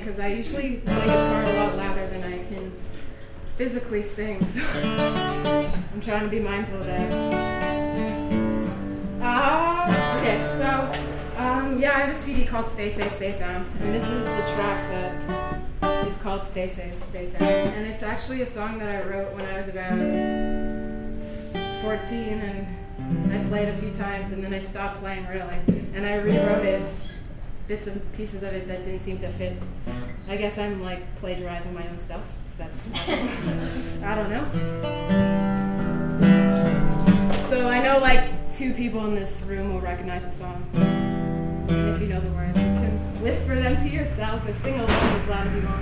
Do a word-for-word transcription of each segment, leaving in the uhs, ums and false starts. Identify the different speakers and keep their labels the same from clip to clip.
Speaker 1: because I usually play guitar a lot louder than I can physically sing, so I'm trying to be mindful of that. Uh, okay, so um, yeah, I have a C D called Stay Safe, Stay Sound, and this is the track that is called Stay Safe, Stay Sound, and it's actually a song that I wrote when I was about fourteen, and I played a few times, and then I stopped playing really, and I rewrote it, bits and pieces of it that didn't seem to fit. I guess I'm like plagiarizing my own stuff, if that's possible. I don't know. So I know like two people in this room will recognize the song, and if you know the words, you can whisper them to yourselves or sing along as loud as you want.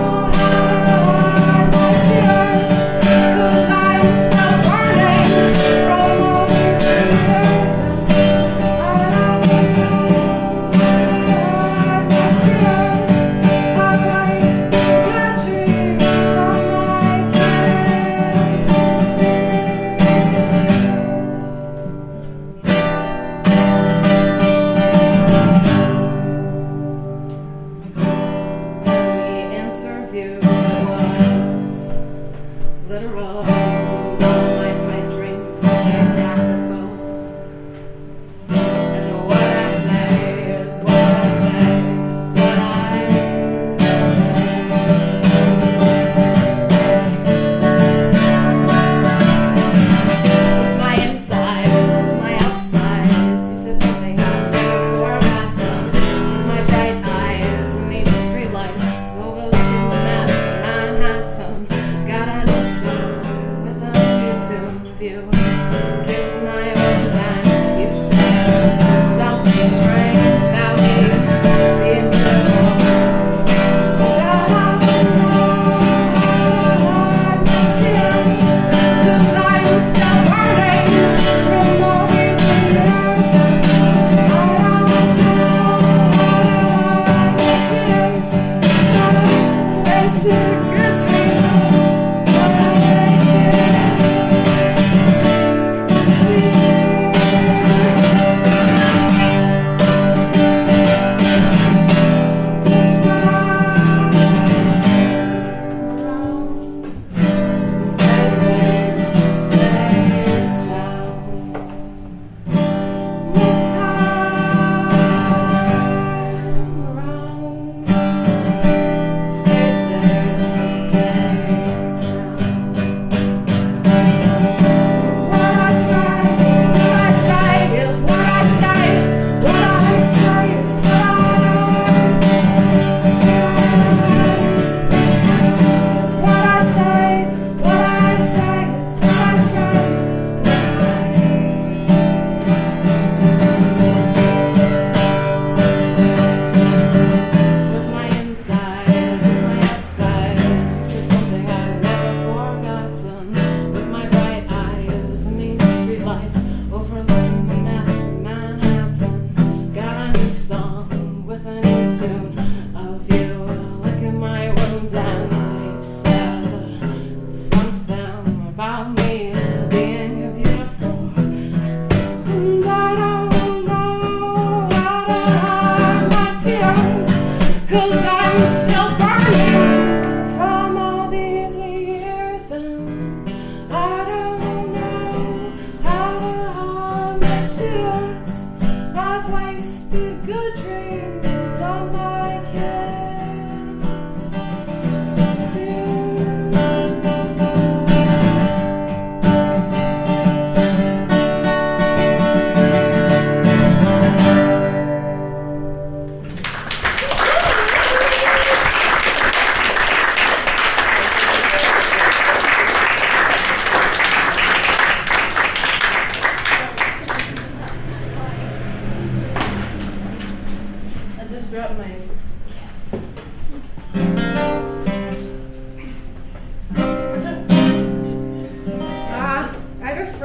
Speaker 2: Cause I'm still burning.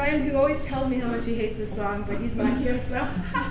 Speaker 1: Ryan, who always tells me how much he hates this song, but he's not here, so.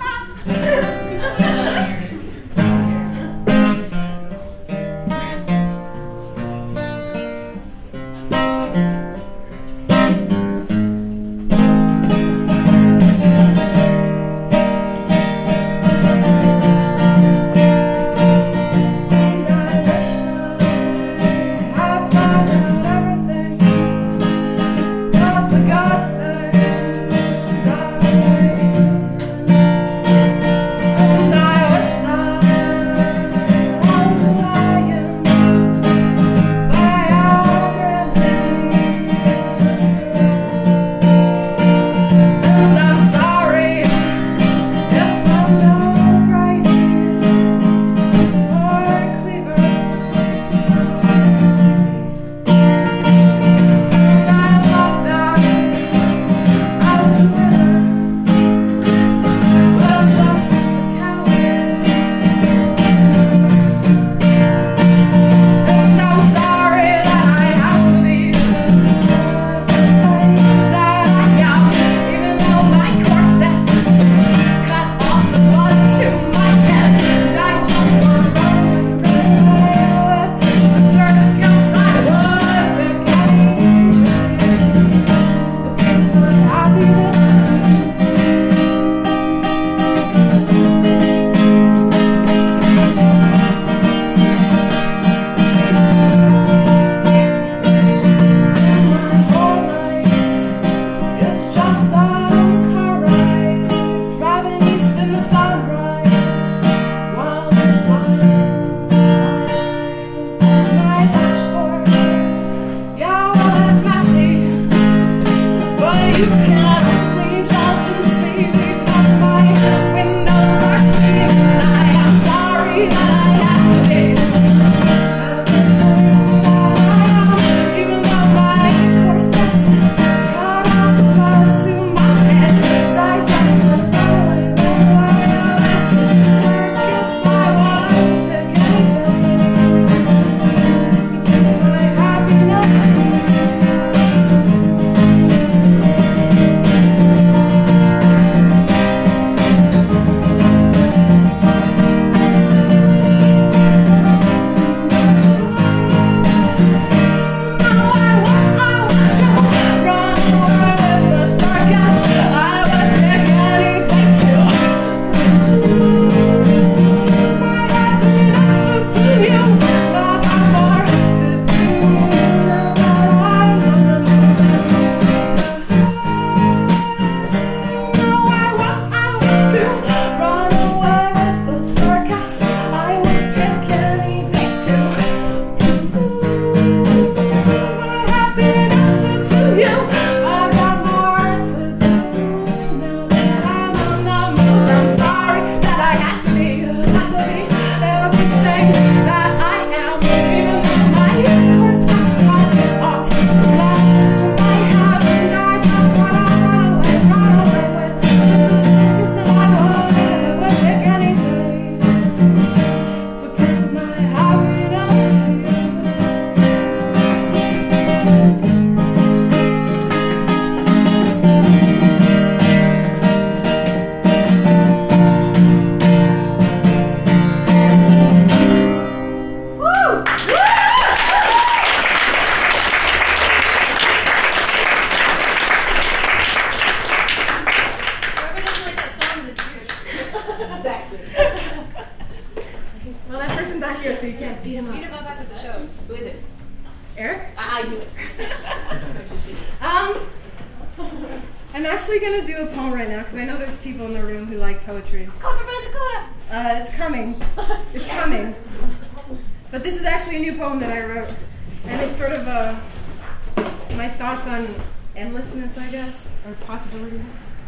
Speaker 1: I guess, or possibility.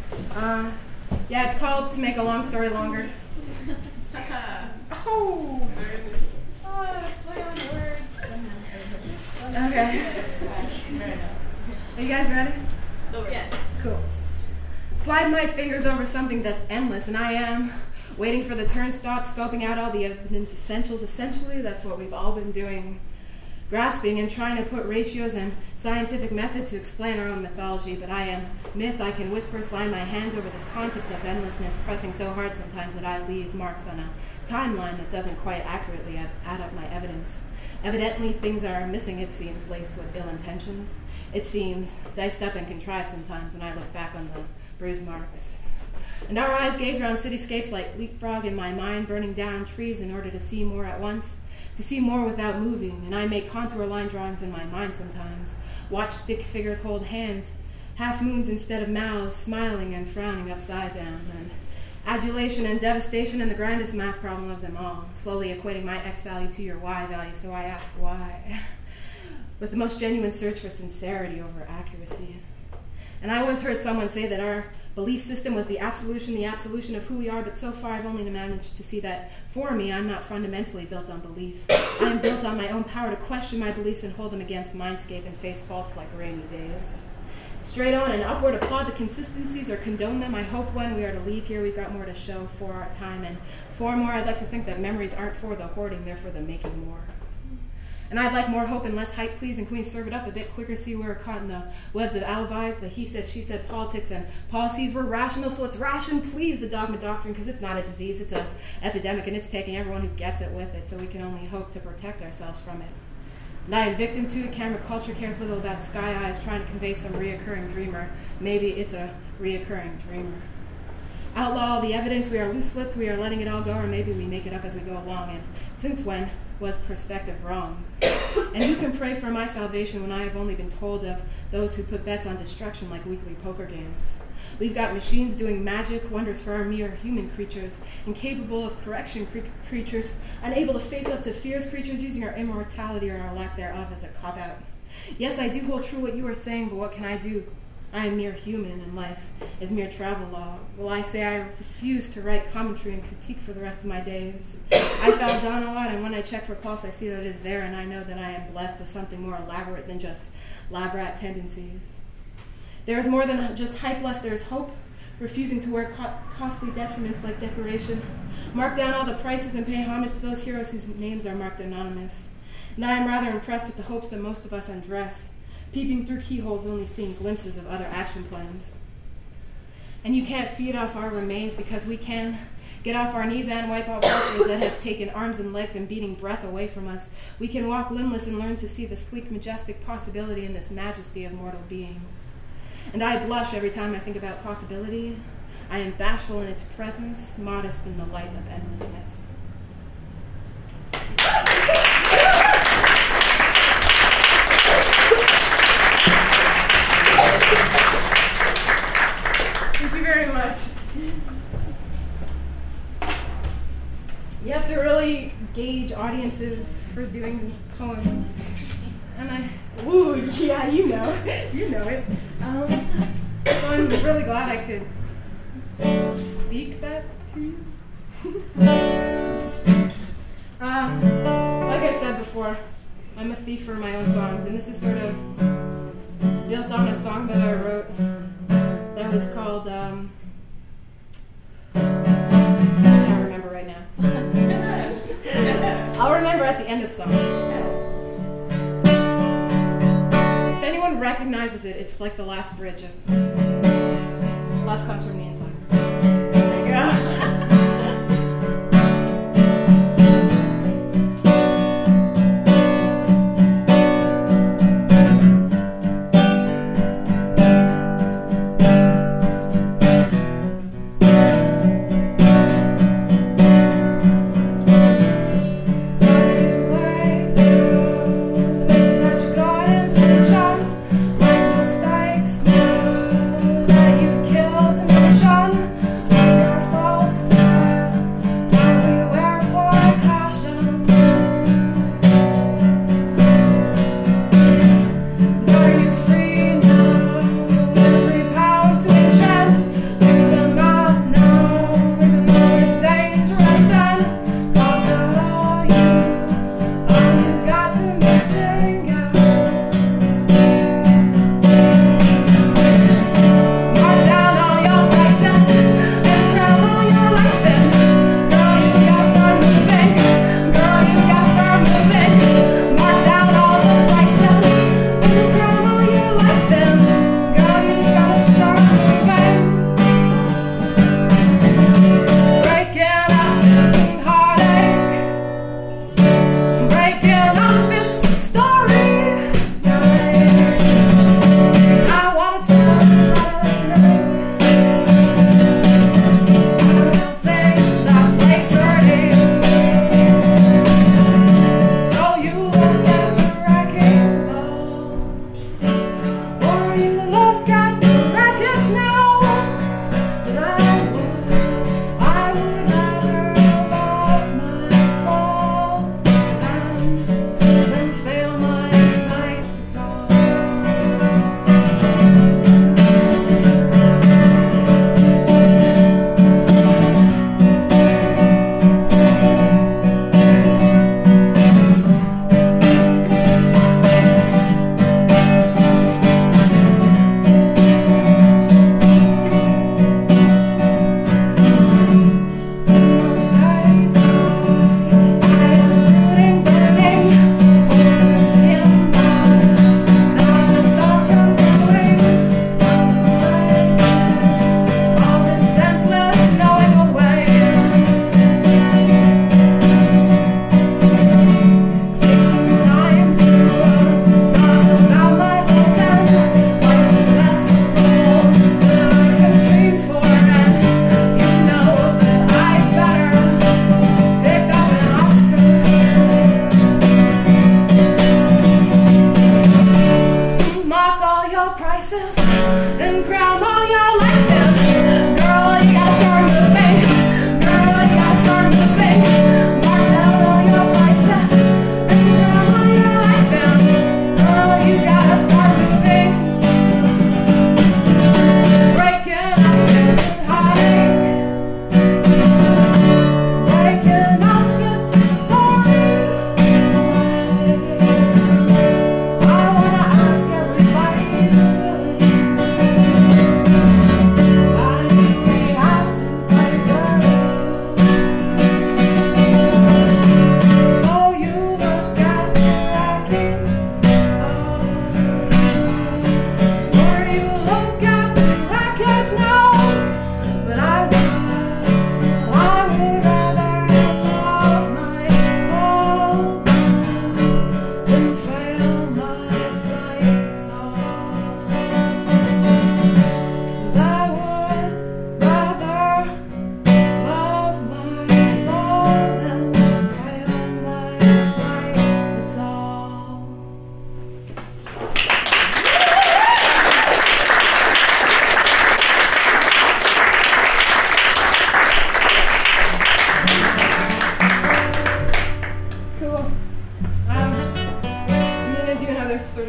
Speaker 1: Uh, yeah, it's called To Make a Long Story Longer. Oh! Oh, play on words. Okay. Are you guys ready?
Speaker 2: So yes.
Speaker 1: Cool. Slide my fingers over something that's endless, and I am waiting for the turn stop, scoping out all the evident essentials. Essentially, that's what we've all been doing. grasping and trying to put ratios and scientific method to explain our own mythology, but I am myth. I can whisper, slide my hands over this concept of endlessness, pressing so hard sometimes that I leave marks on a timeline that doesn't quite accurately add, add up my evidence. Evidently, things are missing, it seems, laced with ill intentions. It seems diced up and contrived sometimes when I look back on the bruise marks. And our eyes gaze around cityscapes like leapfrog in my mind, burning down trees in order to see more at once, to see more without moving. And I make contour line drawings in my mind sometimes, watch stick figures hold hands, half moons instead of mouths, smiling and frowning upside down, and adulation and devastation and the grandest math problem of them all, slowly equating my X value to your Y value, so I ask why, with the most genuine search for sincerity over accuracy. And I once heard someone say that our belief system was the absolution, the absolution of who we are, but so far I've only managed to see that for me, I'm not fundamentally built on belief. I am built on my own power to question my beliefs and hold them against mindscape and face faults like rainy days. Straight on and upward, applaud the consistencies or condone them. I hope when we are to leave here, we've got more to show for our time. And for more, I'd like to think that memories aren't for the hoarding, they're for the making more. And I'd like more hope and less hype, please, and can we serve it up a bit quicker? See, we're caught in the webs of alibis, the he said, she said politics and policies. We're rational, so let's ration, please, the dogma doctrine, because it's not a disease, it's an epidemic, and it's taking everyone who gets it with it, so we can only hope to protect ourselves from it. And I am victim to camera culture, cares little about sky eyes, trying to convey some reoccurring dreamer. Maybe it's a reoccurring dreamer. Outlaw all the evidence, we are loose-lipped, we are letting it all go, or maybe we make it up as we go along. And since when was perspective wrong? And who can pray for my salvation when I have only been told of those who put bets on destruction like weekly poker games? We've got machines doing magic wonders for our mere human creatures, incapable of correction cre- creatures, unable to face up to fears creatures, using our immortality or our lack thereof as a cop-out. Yes, I do hold true what you are saying, but what can I do? I am mere human, and life is mere travel log. Will I say I refuse to write commentary and critique for the rest of my days? I fell down a lot, and when I check for pulse, I see that it is there, and I know that I am blessed with something more elaborate than just lab rat tendencies. There is more than just hype left, there is hope, refusing to wear co- costly detriments like decoration. Mark down all the prices and pay homage to those heroes whose names are marked anonymous. And I am rather impressed with the hopes that most of us undress, peeping through keyholes, only seeing glimpses of other action plans. And you can't feed off our remains because we can. Get off our knees and wipe off vultures that have taken arms and legs and beating breath away from us. We can walk limbless and learn to see the sleek, majestic possibility in this majesty of mortal beings. And I blush every time I think about possibility. I am bashful in its presence, modest in the light of endlessness. Thank you very much. You have to really gauge audiences for doing poems. And I, ooh, yeah, you know, you know it. Um, so I'm really glad I could speak that to you. um, like I said before, I'm a thief for my own songs, and this is sort of built on a song that I wrote that was called, um, I can't remember right now. I'll remember at the end of the song. If anyone recognizes it, it's like the last bridge of Love Comes From the Inside. There you go. Such God intentions, like mistakes now.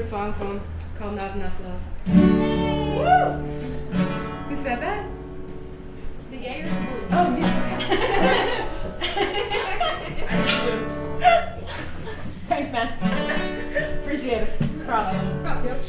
Speaker 1: song poem called Not Enough Love. Woo! Who said that?
Speaker 2: The yay or the boo?
Speaker 1: Oh, yeah. Thanks, man. Appreciate it. Props.
Speaker 2: Props, yep.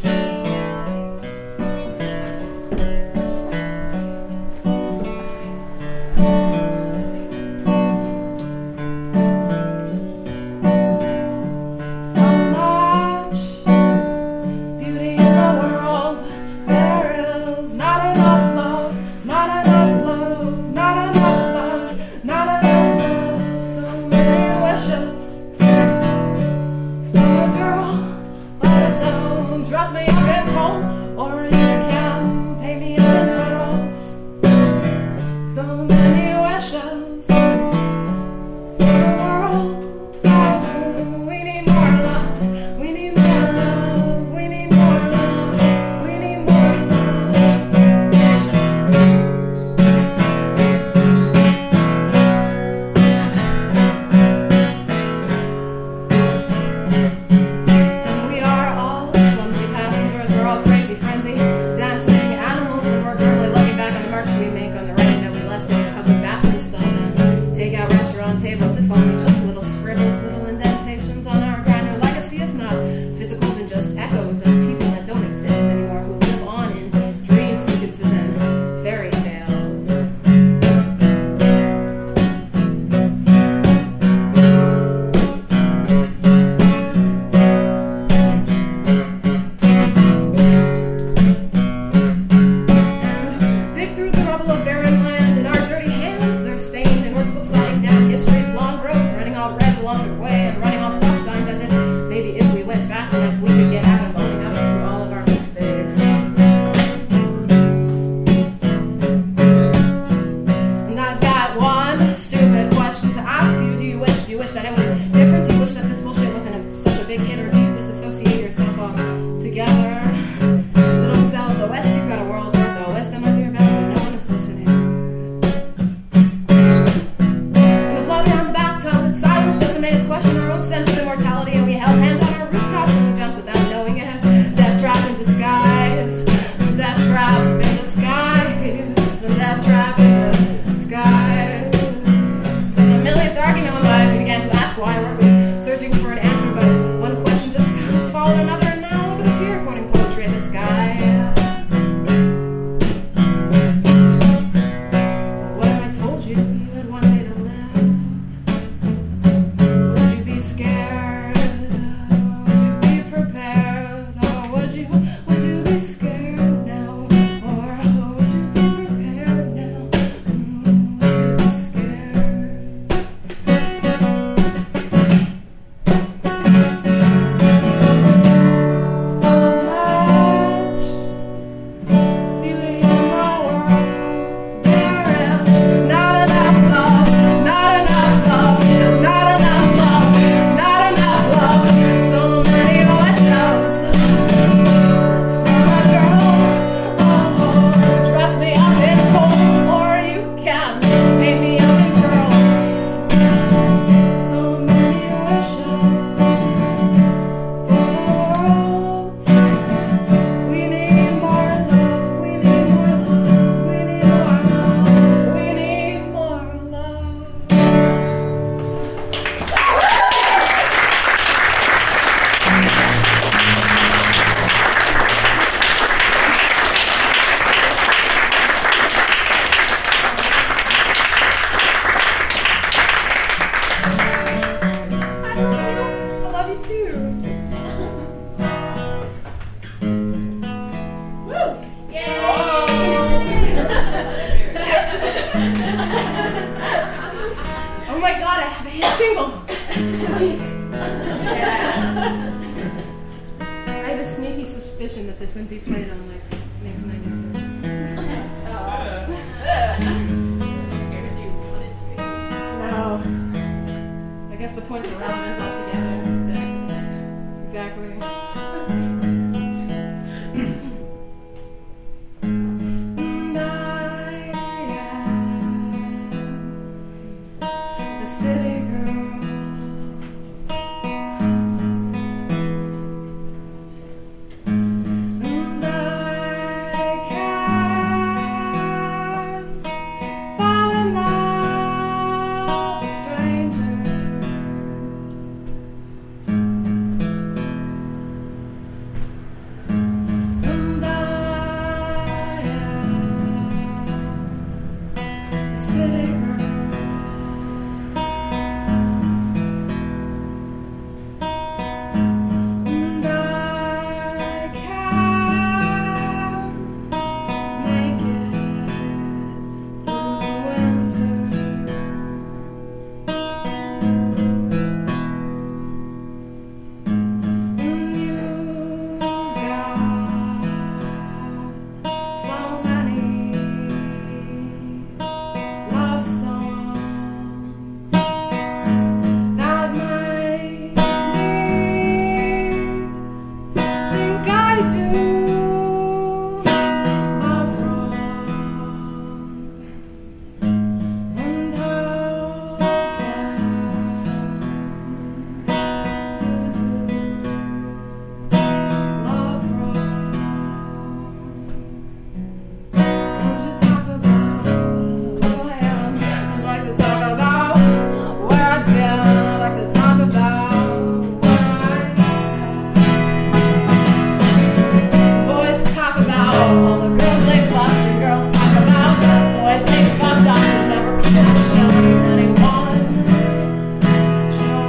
Speaker 1: I stay fucked up and never question anyone to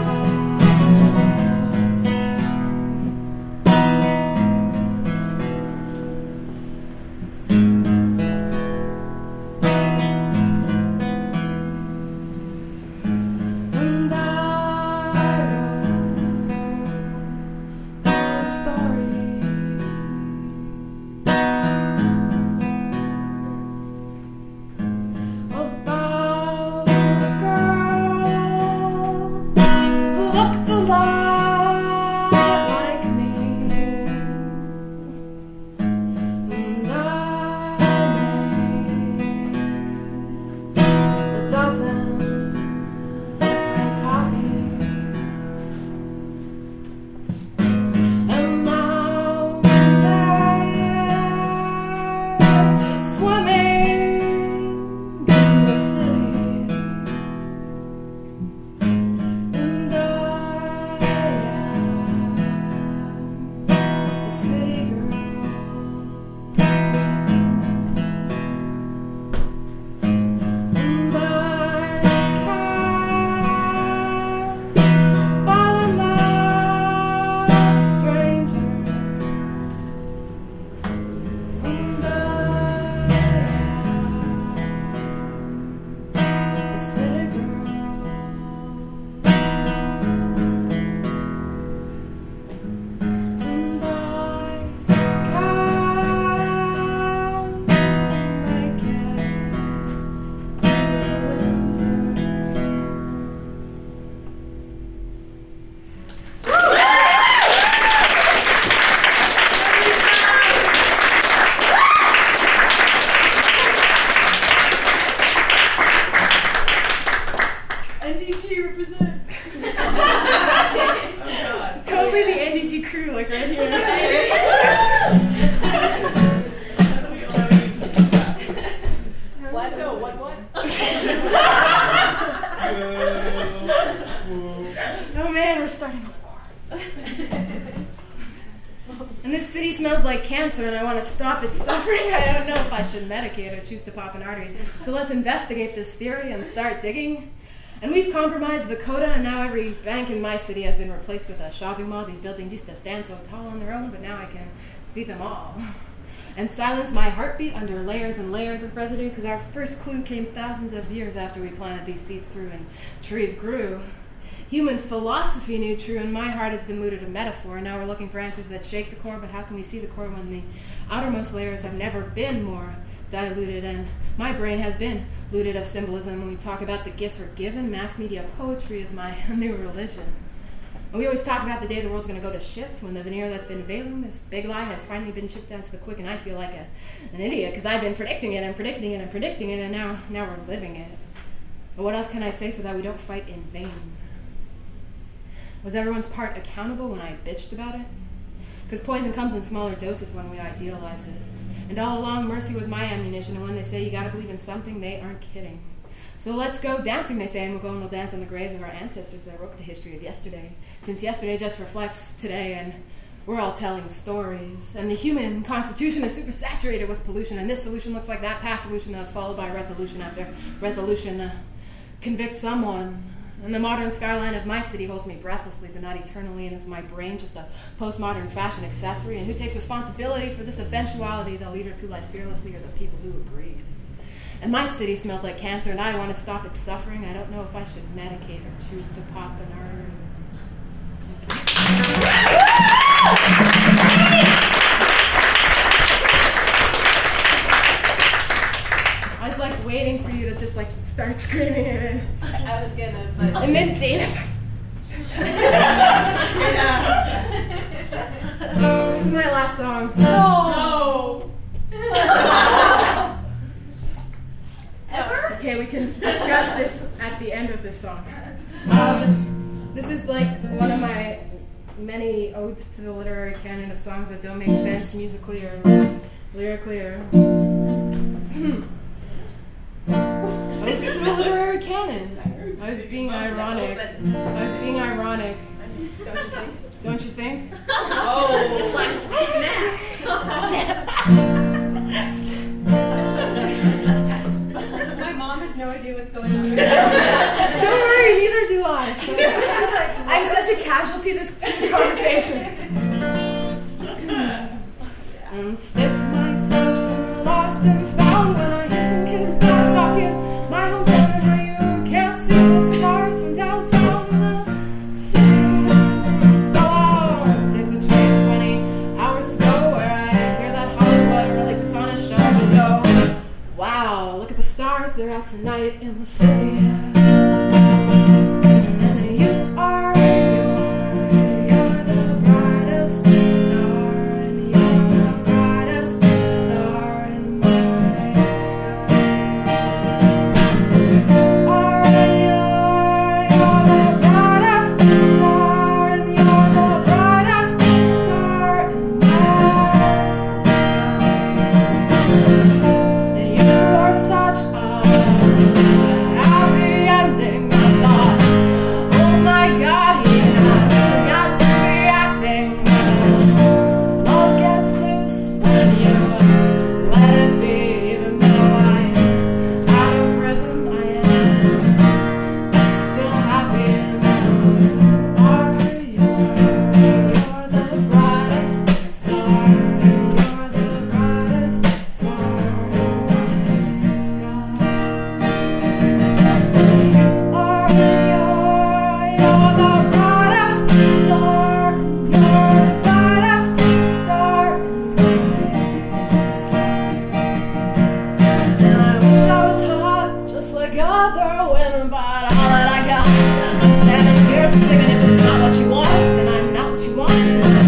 Speaker 1: And I wrote a story about a girl who looked a lot like me, and I made a dozen different copies, and now they're swimming in the city, and I am a city girl. And I can fall in love with strangers, and I am a city girl. And I can make it through winter.
Speaker 2: N D G represent.
Speaker 1: Totally the N D G crew, like right here.
Speaker 2: Plateau, what, what?
Speaker 1: Oh man, we're starting a war. And this city smells like cancer, and I want to stop its suffering. I don't know if I should medicate or choose to pop an artery. So let's investigate this theory and start digging. And we've compromised the coda, and now every bank in my city has been replaced with a shopping mall. These buildings used to stand so tall on their own, but now I can see them all. And silence my heartbeat under layers and layers of residue, because our first clue came thousands of years after we planted these seeds through and trees grew. Human philosophy knew true, and my heart has been looted of metaphor, and now we're looking for answers that shake the core, but how can we see the core when the outermost layers have never been more diluted? And my brain has been looted of symbolism. When we talk about the gifts we're given, mass media poetry is my new religion. And we always talk about the day the world's going to go to shit, when the veneer that's been veiling this big lie has finally been chipped down to the quick, and I feel like a, an idiot, because I've been predicting it and predicting it and predicting it, and now, now we're living it. But what else can I say so that we don't fight in vain? Was everyone's part accountable when I bitched about it? Because poison comes in smaller doses when we idealize it. And all along, mercy was my ammunition, and when they say you gotta believe in something, they aren't kidding. So let's go dancing, they say, and we'll go and we'll dance on the graves of our ancestors that wrote the history of yesterday. Since yesterday just reflects today, and we're all telling stories. And the human constitution is super saturated with pollution, and this solution looks like that past solution that was followed by resolution after resolution to convict someone. And the modern skyline of my city holds me breathlessly, but not eternally, and is my brain just a postmodern fashion accessory? And who takes responsibility for this eventuality? The leaders who led fearlessly, or the people who agreed? And my city smells like cancer, and I want to stop its suffering. I don't know if I should medicate or choose to pop an I was like waiting for you to just like start screaming at it.
Speaker 2: I was gonna, but.
Speaker 1: And then Dana. This is my last song.
Speaker 2: No! Ever?
Speaker 1: Okay, we can discuss this at the end of this song. Um, this is like one of my many odes to the literary canon of songs that don't make sense musically or lyrically or. Odes to the literary canon. I was being ironic. I was being ironic. Don't you think? Don't you think?
Speaker 2: Oh, like snap!
Speaker 1: Snap.
Speaker 2: idea what's going on.
Speaker 1: Don't worry, neither do I. So I'm such a casualty this, to this conversation. And stick myself in the lost and found when I hear some kids bad talking my hometown and how you can't see the stars from downtown the city. So I'll take the train twenty hours to go where I hear that Hollywood really puts on a show and go, wow, look at the stars, they're out tonight in the city. And you are, you're, you're the brightest star, and you're the brightest star in my sky. Are you, you're the brightest star, and you're the brightest star in my sky. You are such a happy ending. I thought, oh my God, he has got to be acting. Love gets loose when you let it be. Even though I'm out of rhythm, I am still happy. Are you? You're the brightest star. You're the brightest star in my sky. Are you? You're the brightest star. You're the brightest star in my sky. And I wish I was hot, just like other women, but all that I got, I'm standing here singing. If it's not what you want, then I'm not what you want.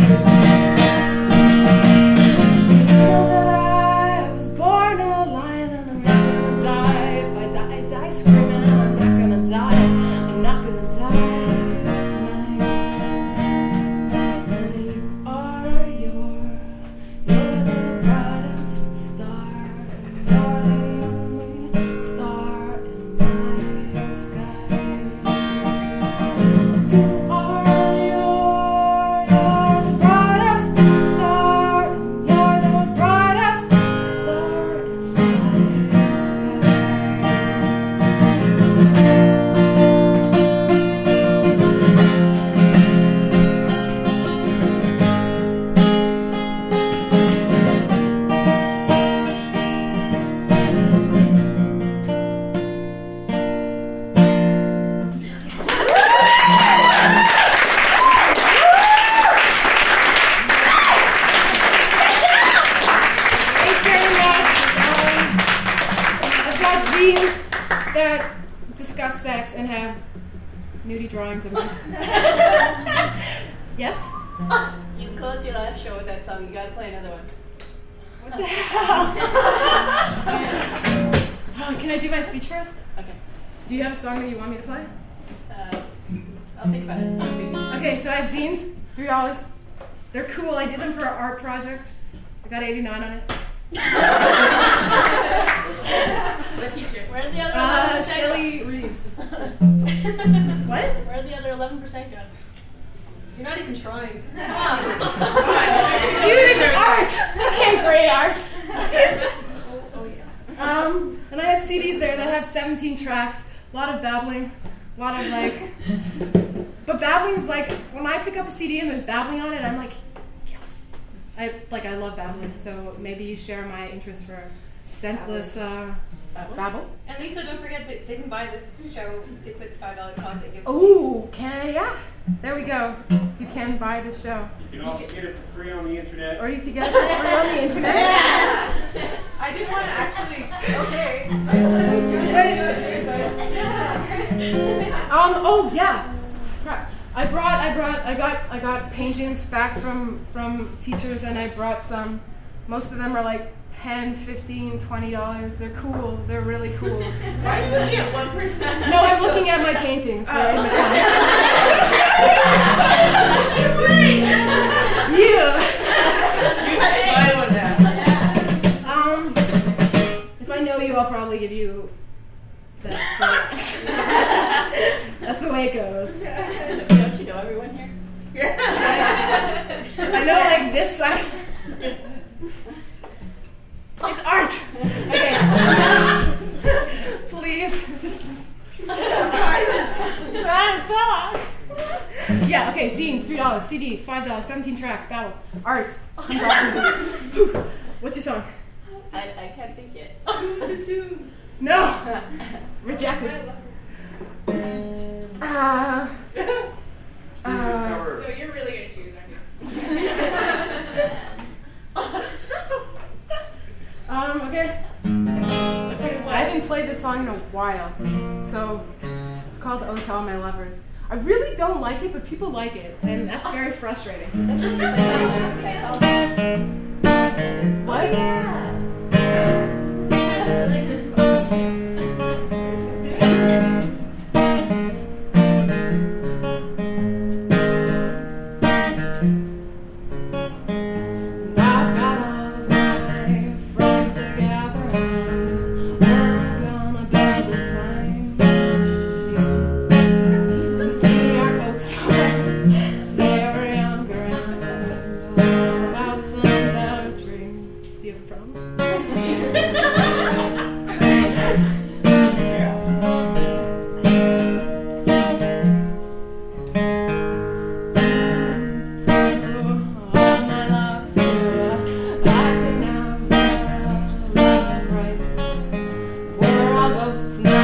Speaker 1: You know that I was born a lion, and I'm not gonna die. If I die, I die screaming, and I'm not gonna die. I'm not gonna die tonight. And you are, you're, you're the brightest star. You're the only star in my sky. You are, you're, you're the brightest star. You're the brightest star in my sky. Thanks very much. Um, I've got zines that discuss sex and have nudie drawings of me. Yes?
Speaker 2: You closed your last show with that song. You gotta play another one.
Speaker 1: What the hell? Oh, can I do my speech first?
Speaker 2: Okay.
Speaker 1: Do you have a song that you want me to play?
Speaker 2: Uh, I'll think about it. Next week.
Speaker 1: Okay, so I have zines, three dollars. They're cool. I did them for an art project. I got eighty-nine on it.
Speaker 2: The teacher. Where did the other
Speaker 1: Uh,
Speaker 2: eleven percent
Speaker 1: Shelly Reeves.
Speaker 2: go?
Speaker 1: What?
Speaker 2: Where did the other eleven percent go? You're not even trying. Come
Speaker 1: Dude, it's art. I can't grade art.
Speaker 2: Oh yeah.
Speaker 1: Um, and I have C Ds there that have seventeen tracks. A lot of babbling. A lot of like. But babbling's like when I pick up a C D and there's babbling on it, I'm like, yes. I like I love babbling. So maybe you share my interest for senseless uh, babble.
Speaker 2: And Lisa, don't forget that they can buy this show. They put five dollar deposit. And give it
Speaker 1: Ooh, can I? Yeah. There we go. You can buy the show,
Speaker 3: You can also get it for free on the internet.
Speaker 1: or you could get it for free on the internet.
Speaker 2: I didn't want to actually. Okay.
Speaker 1: Um. Oh yeah. Crap. I brought. I brought. I got. I got paintings back from from teachers, and I brought some. Most of them are like ten, fifteen, twenty dollars. They're cool. They're really cool.
Speaker 2: Why are you looking at one person?
Speaker 1: No, I'm looking at my paintings. They're in the corner. Yeah.
Speaker 4: You had to buy one now.
Speaker 1: Um. If I know you, I'll probably give you that first. That's the way it goes.
Speaker 2: Don't you know everyone here?
Speaker 1: I know, like this side. It's art. Okay. Please dollars. C D, five dollars. seventeen tracks. Battle. Art. one dollar. What's your song?
Speaker 5: I, I can't think yet.
Speaker 2: It's a tune.
Speaker 1: No. Rejected. Uh, uh,
Speaker 2: So you're really gonna choose, aren't you?
Speaker 1: um, okay. I haven't played this song in a while, so it's called "Oh to All My Lovers." I really don't like it, but people like it, and that's very frustrating. What? I've got all of my friends together, and we're gonna build a time machine and see our folks when they were younger and all about some better dreams. Do you have a problem? All my love to I can never love right. We're all ghosts now.